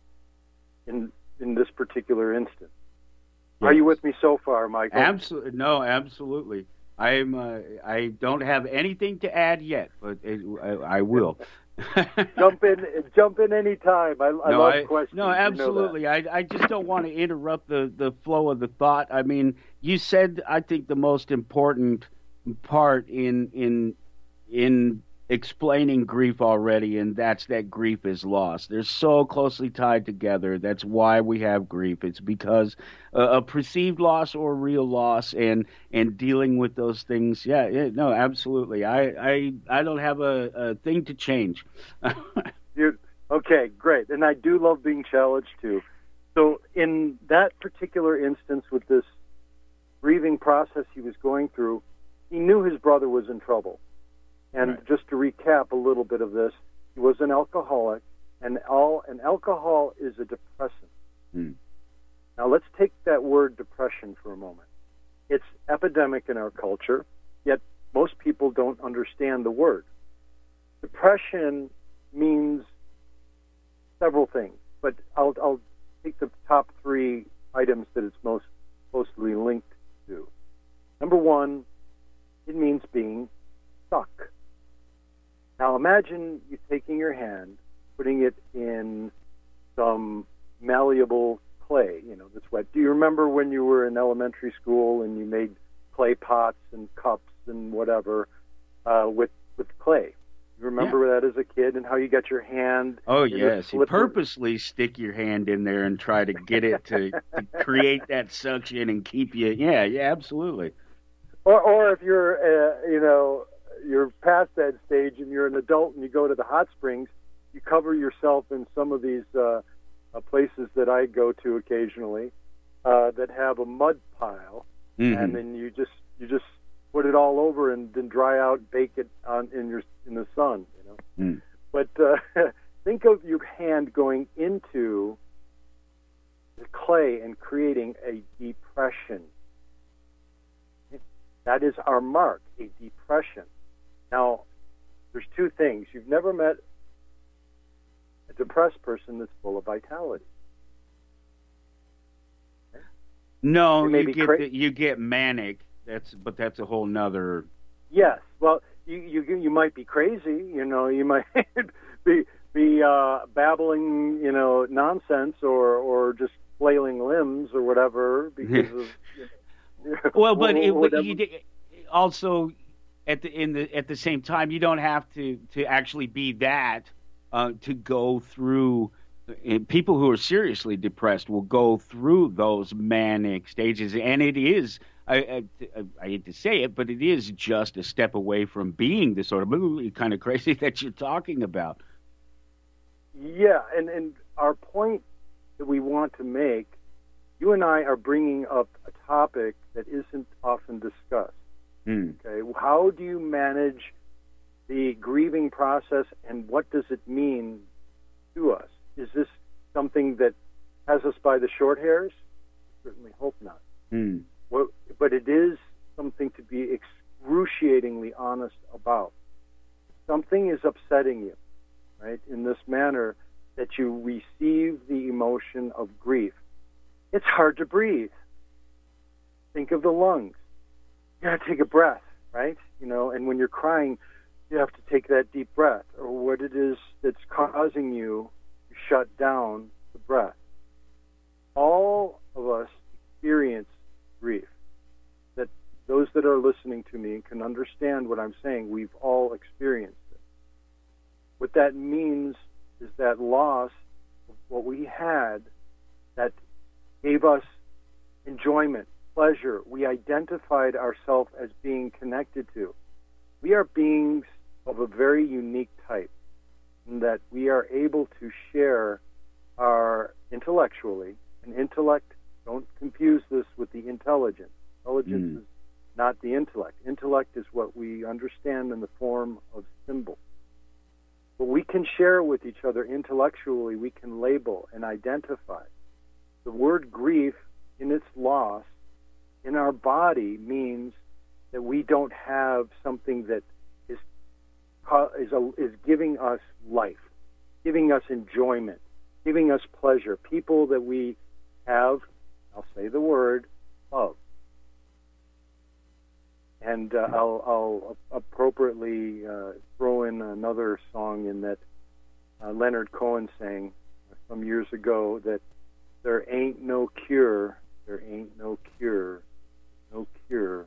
in in this particular instance. Yes. Are you with me so far, Michael? Absolutely. No, absolutely. I'm. Uh, I don't have anything to add yet, but it, I, I will. jump in, jump in any time. I, I no, love I, questions. No, absolutely. You know I, I just don't want to interrupt the, the flow of the thought. I mean, you said, I think, the most important part in in in explaining grief already, and that's that grief is loss. They're so closely tied together. That's why we have grief. It's because uh, a perceived loss or real loss, and and dealing with those things. Yeah, yeah no, absolutely. I I, I don't have a, a thing to change. you, okay, great. And I do love being challenged too. So in that particular instance with this grieving process he was going through, he knew his brother was in trouble. And right. Just to recap a little bit of this, he was an alcoholic, and all and alcohol is a depressant. Hmm. Now let's take that word depression for a moment. It's epidemic in our culture, yet most people don't understand the word. Depression means several things, but I'll, I'll take the top three items that it's most closely linked to. Number one, it means being stuck. Now imagine you taking your hand, putting it in some malleable clay, you know, that's wet. Do you remember when you were in elementary school and you made clay pots and cups and whatever uh, with with clay? You remember yeah. that as a kid and how you got your hand? Oh, yes. You purposely stick your hand in there and try to get it to, to create that suction and keep you. Yeah, yeah, absolutely. Or, or if you're, uh, you know, you're past that stage and you're an adult and you go to the hot springs, you cover yourself in some of these uh, uh, places that I go to occasionally uh, that have a mud pile, mm-hmm. and then you just you just put it all over and then dry out, bake it on in your in the sun. You know, mm. but uh, think of your hand going into the clay and creating a depression. That is our mark, a depression. Now, there's two things. You've never met a depressed person that's full of vitality. No, you get cra- the, you get manic. That's but that's a whole nother. Yes. Well, you you you might be crazy. You know, you might be be uh, babbling, you know, nonsense or or just flailing limbs or whatever because of. You know, well, but it, but you, also at the in the at the same time, you don't have to to actually be that uh, to go through. People who are seriously depressed will go through those manic stages, and it is, I, I, I hate to say it, but it is just a step away from being the sort of kind of crazy that you're talking about. Yeah, and, and our point that we want to make, you and I are bringing up a topic that isn't often discussed. Mm. Okay, how do you manage the grieving process, and what does it mean to us? Is this something that has us by the short hairs? I certainly hope not. Mm. Well, but it is something to be excruciatingly honest about. Something is upsetting you, right, in this manner that you receive the emotion of grief. It's hard to breathe. Think of the lungs. You got to take a breath, right? You know, and when you're crying, you have to take that deep breath, or what it is that's causing you to shut down the breath. All of us experience grief. That those that are listening to me can understand what I'm saying. We've all experienced it. What that means is that loss of what we had that gave us enjoyment, pleasure. We identified ourselves as being connected to. We are beings of a very unique type, in that we are able to share our intellectually, and intellect, don't confuse this with the intelligence. Intelligence mm. is not the intellect. Intellect is what we understand in the form of symbols. But we can share with each other intellectually, we can label and identify. The word grief, in its loss, in our body means that we don't have something that is is, a, is giving us life, giving us enjoyment, giving us pleasure. People that we have, I'll say the word, love. And uh, I'll, I'll appropriately uh, throw in another song in that uh, Leonard Cohen sang some years ago, that there ain't no cure, there ain't no cure, no cure.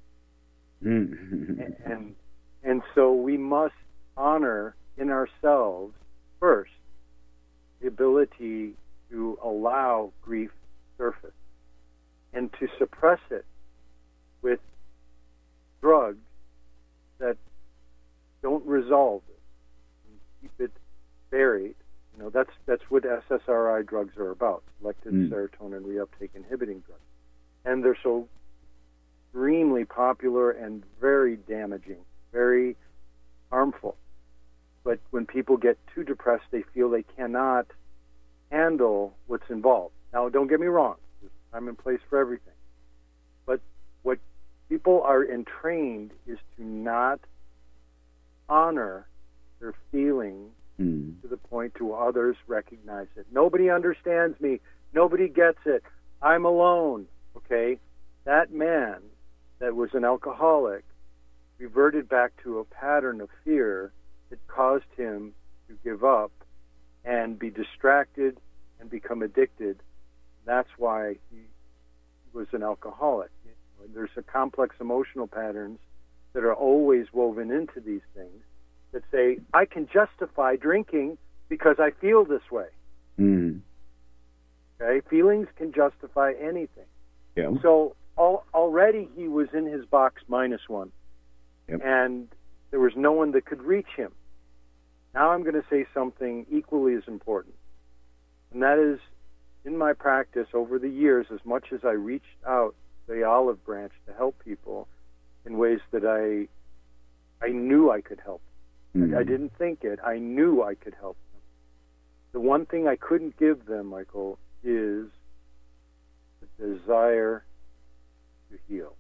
and, and and so we must honor in ourselves first the ability to allow grief to surface and to suppress it with drugs that don't resolve it and keep it buried. You know, that's that's what S S R I drugs are about, selective mm. serotonin reuptake inhibiting drugs. And they're so extremely popular and very damaging, very harmful. But when people get too depressed, they feel they cannot handle what's involved. Now, don't get me wrong. There's time and place for everything. But what people are entrained is to not honor their feelings mm. to the point to others recognize it. Nobody understands me. Nobody gets it. I'm alone. Okay? That man that was an alcoholic reverted back to a pattern of fear that caused him to give up and be distracted and become addicted. That's why he was an alcoholic. There's a complex emotional patterns that are always woven into these things that say, I can justify drinking because I feel this way. Mm. Okay? Feelings can justify anything. Yeah. So al- already he was in his box minus one. Yep. And there was no one that could reach him. Now I'm going to say something equally as important. And that is, in my practice over the years, as much as I reached out the olive branch to help people in ways that I I knew I could help. Mm-hmm. I, I didn't think it. I knew I could help them. The one thing I couldn't give them, Michael, is the desire to heal.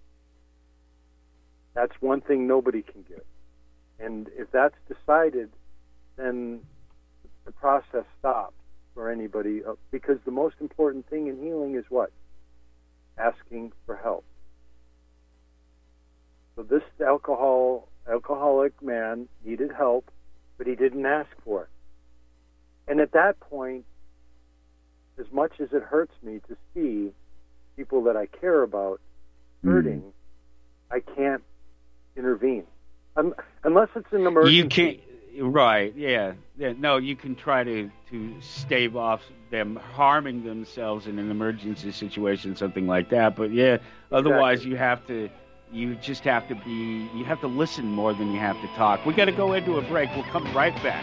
That's one thing nobody can give. And if that's decided, then the process stops for anybody. Because the most important thing in healing is what? Asking for help. So this alcohol alcoholic man needed help, but he didn't ask for it. And at that point, as much as it hurts me to see people that I care about hurting, mm. I can't intervene. Um, unless it's an emergency. You can't, right, yeah. yeah. No, you can try to, to stave off them harming themselves in an emergency situation, something like that. But yeah, otherwise exactly. you have to, you just have to be, you have to listen more than you have to talk. We got to go into a break. We'll come right back.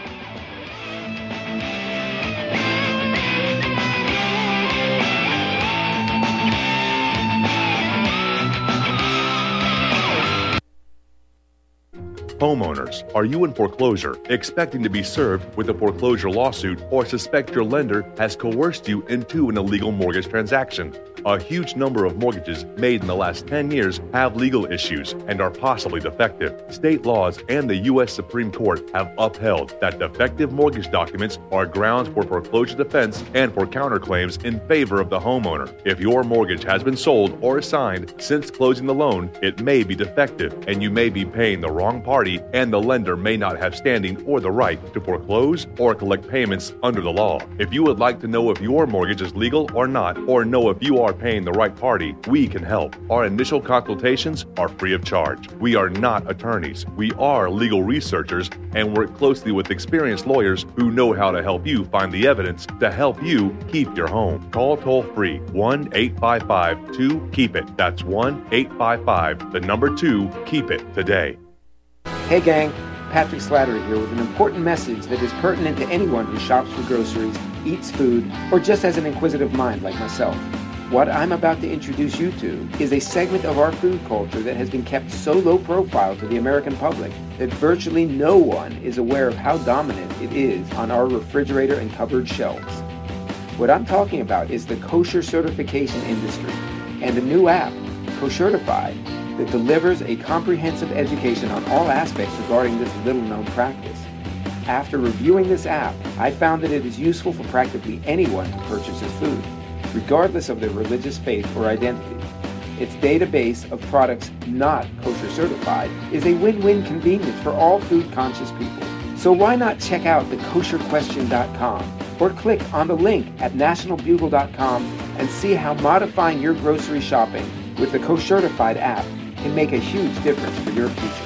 Homeowners, are you in foreclosure, expecting to be served with a foreclosure lawsuit, or suspect your lender has coerced you into an illegal mortgage transaction? A huge number of mortgages made in the last ten years have legal issues and are possibly defective. State laws and the U S Supreme Court have upheld that defective mortgage documents are grounds for foreclosure defense and for counterclaims in favor of the homeowner. If your mortgage has been sold or assigned since closing the loan, it may be defective and you may be paying the wrong party, and the lender may not have standing or the right to foreclose or collect payments under the law. If you would like to know if your mortgage is legal or not, or know if you are paying the right party, we can help. Our initial consultations are free of charge. We are not attorneys. We are legal researchers and work closely with experienced lawyers who know how to help you find the evidence to help you keep your home. Call toll-free one eight five five two keep it. That's one eight five five, the number two, keep it today. Hey gang, Patrick Slattery here with an important message that is pertinent to anyone who shops for groceries, eats food, or just has an inquisitive mind like myself. What I'm about to introduce you to is a segment of our food culture that has been kept so low profile to the American public that virtually no one is aware of how dominant it is on our refrigerator and cupboard shelves. What I'm talking about is the kosher certification industry and a new app, Koshertified, that delivers a comprehensive education on all aspects regarding this little-known practice. After reviewing this app, I found that it is useful for practically anyone to purchase his food, regardless of their religious faith or identity. Its database of products not kosher certified is a win-win convenience for all food-conscious people. So why not check out the kosher question dot com or click on the link at national bugle dot com and see how modifying your grocery shopping with the Koshertified app can make a huge difference for your future.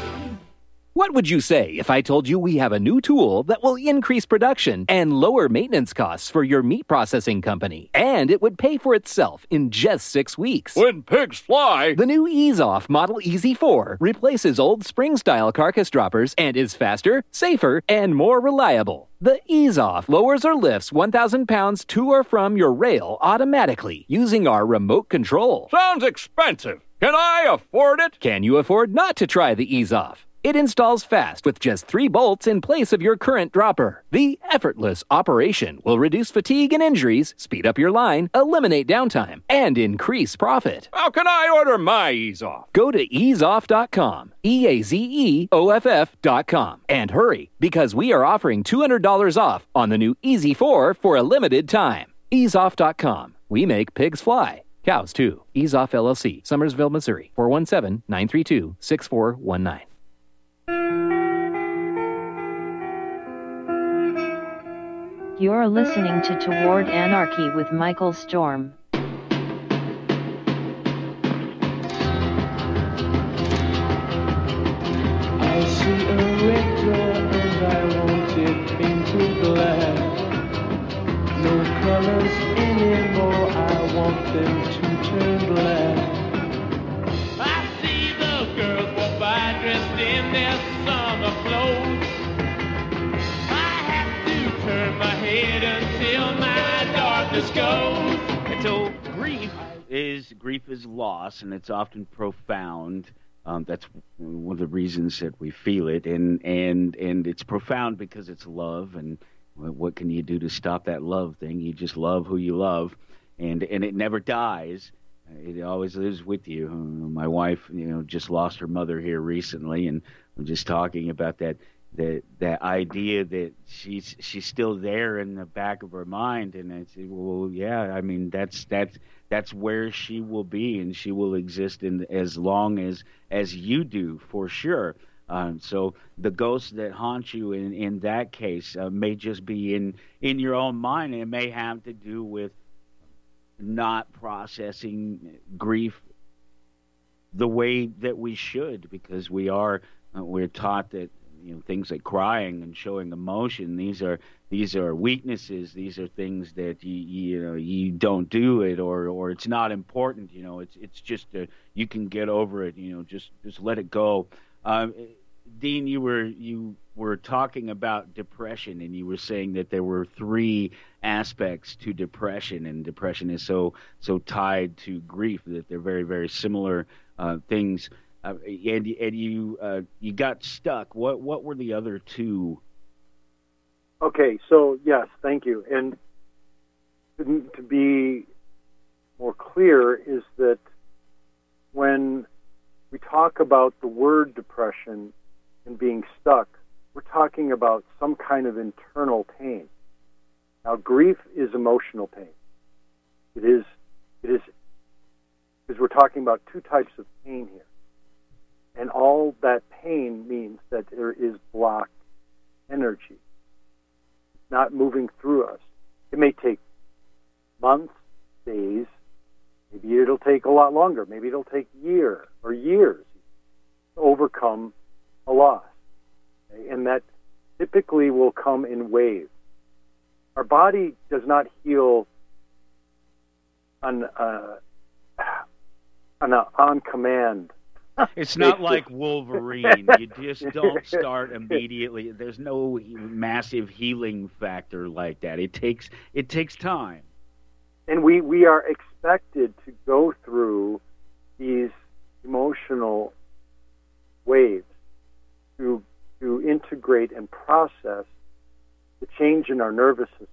What would you say if I told you we have a new tool that will increase production and lower maintenance costs for your meat processing company? And it would pay for itself in just six weeks. When pigs fly! The new Ease Off Model E Z four replaces old spring-style carcass droppers and is faster, safer, and more reliable. The Ease Off lowers or lifts one thousand pounds to or from your rail automatically using our remote control. Sounds expensive. Can I afford it? Can you afford not to try the Ease Off? It installs fast with just three bolts in place of your current dropper. The effortless operation will reduce fatigue and injuries, speed up your line, eliminate downtime, and increase profit. How can I order my Ease Off? Go to ease off dot com, E A Z E O F F dot com, and hurry, because we are offering two hundred dollars off on the new E Z four for a limited time. ease off dot com. We make pigs fly. Cows, too. Ease Off L L C, Summersville, Missouri, four one seven, nine three two, six four one nine. You're listening to Toward Anarchy with Michael Storm. I see a red door and I want it painted black. No colors anymore, I want them to turn black. I see the girls walk by dressed in their summer clothes. Turn my head until my darkness goes. And so grief is grief is loss, and it's often profound. Um, that's one of the reasons that we feel it, and and and it's profound because it's love. And what can you do to stop that love thing? You just love who you love, and and it never dies. It always lives with you. My wife, you know, just lost her mother here recently, and we're just talking about that. That that idea that she's she's still there in the back of her mind, and I said, well, yeah, I mean that's that's that's where she will be, and she will exist in as long as as you do, for sure. Um, so the ghosts that haunt you in in that case uh, may just be in in your own mind, and it may have to do with not processing grief the way that we should, because we are uh, we're taught that. You know, things like crying and showing emotion. These are these are weaknesses. These are things that you you know you don't do it, or or it's not important. You know, it's it's just a, you can get over it. You know, just just let it go. Um, Dean, you were you were talking about depression, and you were saying that there were three aspects to depression, and depression is so so tied to grief that they're very very similar uh, things. Uh, and and you uh, you got stuck. What what were the other two? Okay, so yes, thank you. And to, to be more clear is that when we talk about the word depression and being stuck, we're talking about some kind of internal pain. Now, grief is emotional pain. It is it is because we're talking about two types of pain here. And all that pain means that there is blocked energy, not moving through us. It may take months, days, maybe it'll take a lot longer. Maybe it'll take a year or years to overcome a loss. Okay? And that typically will come in waves. Our body does not heal on, uh, on, a, on command. It's not like Wolverine. You just don't start immediately. There's no massive healing factor like that. It takes it takes time. And we, we are expected to go through these emotional waves to to integrate and process the change in our nervous system.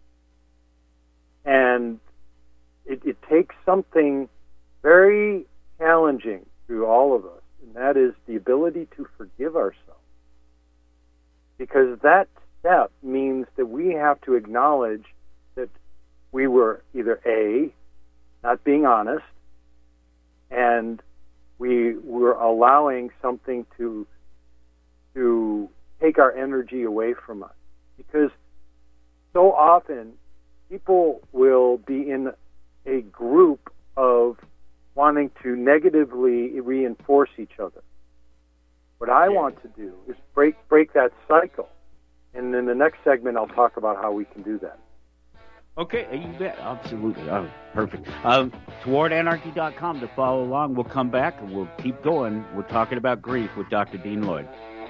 And it, it takes something very challenging to all of us, and that is the ability to forgive ourselves. Because that step means that we have to acknowledge that we were either A, not being honest, and we were allowing something to to take our energy away from us. Because so often people will be in a group of wanting to negatively reinforce each other. What I want to do is break break that cycle. And in the next segment, I'll talk about how we can do that. Okay, you bet. Absolutely. Oh, perfect. Um, toward anarchy dot com to follow along. We'll come back and we'll keep going. We're talking about grief with Doctor Dean Lloyd.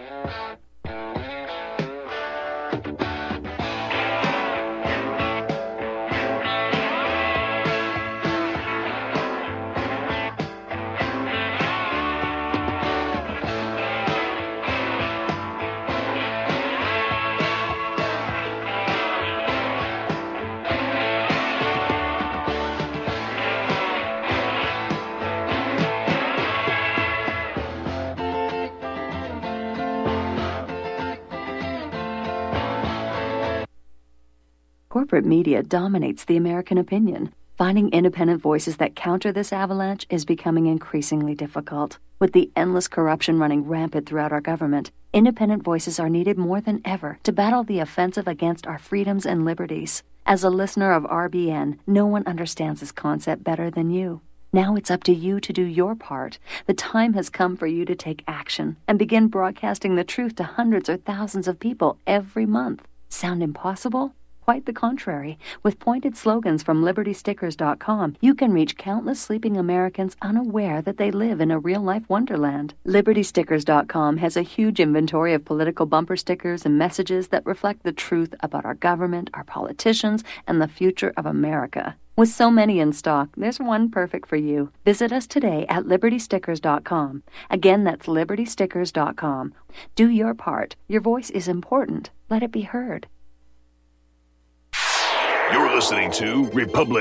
Corporate media dominates the American opinion. Finding independent voices that counter this avalanche is becoming increasingly difficult. With the endless corruption running rampant throughout our government, independent voices are needed more than ever to battle the offensive against our freedoms and liberties. As a listener of R B N, no one understands this concept better than you. Now it's up to you to do your part. The time has come for you to take action and begin broadcasting the truth to hundreds or thousands of people every month. Sound impossible? Quite the contrary. With pointed slogans from liberty stickers dot com, you can reach countless sleeping Americans unaware that they live in a real-life wonderland. liberty stickers dot com has a huge inventory of political bumper stickers and messages that reflect the truth about our government, our politicians, and the future of America. With so many in stock, there's one perfect for you. Visit us today at liberty stickers dot com. Again, that's liberty stickers dot com. Do your part. Your voice is important. Let it be heard. You're listening to Republic